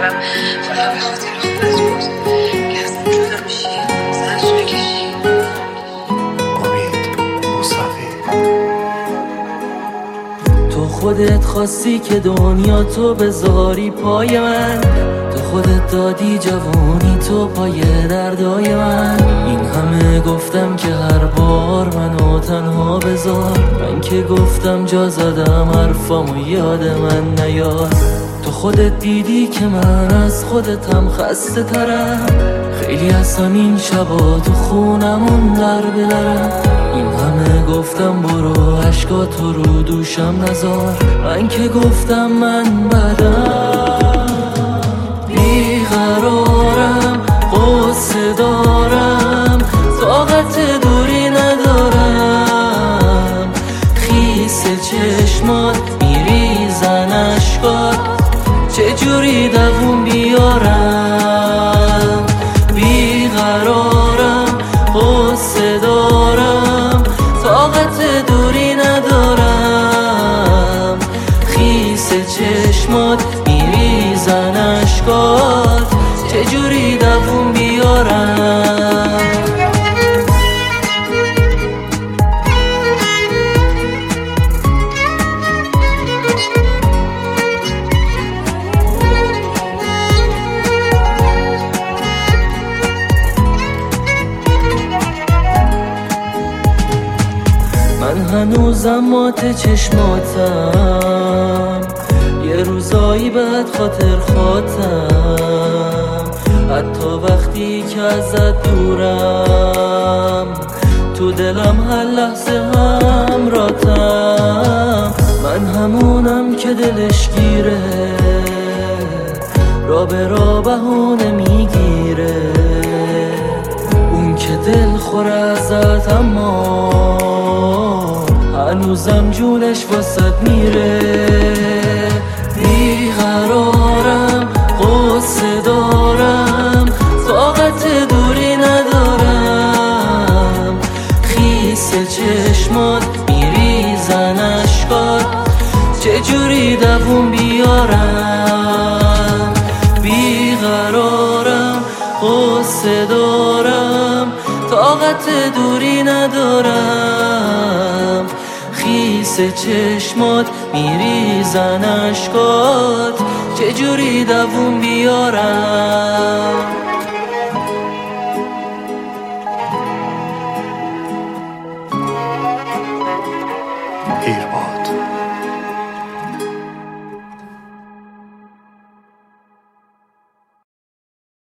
کردم فقط به خاطر خودت بود که از من جدا میشی زنش بکشی. امید مصطفی. تو خودت خواستی که دنیا تو بذاری پای من، تو خودت دادی جوانی تو پای دردای من. این همه گفتم که هر بار منو تنها بذار، من که گفتم جا زدم حرفامو یاد من نیار. تو خودت دیدی که من از خودتم خسته ترم، خیلی اصلا این شبا تو خونمون در بلرم. این همه گفتم برو عشقاتو رو دوشم نذار، من که گفتم من بدم بیقرارم قصه دارم طاقت دوری ندارم. خیس چشمات میریزن اشکات چجوری دووم بیارم. بیقرارم قصه دارم طاقت دوری ندارم. خیس چشمات میریزن اشکات چجوری دووم بیارم. من هنوزم مات چشماتم، یه روزایی بعد خاطر خاطم. حتی وقتی که ازت دورم تو دلم هر لحظه همراهتم. من همونم که دلش گیره را به را بهونه میگیره، اون که دل خوره ازت اما هنوزم جونش واسد میره. بیقرارم قصه دارم طاقت دوری ندارم. خیس چشمات میریزن اشکات چجوری دووم بیارم. بیقرارم قصه دارم طاقت دوری ندارم. خیس چشمات میریزن اشکات چجوری دووم بیارم. پیرباد.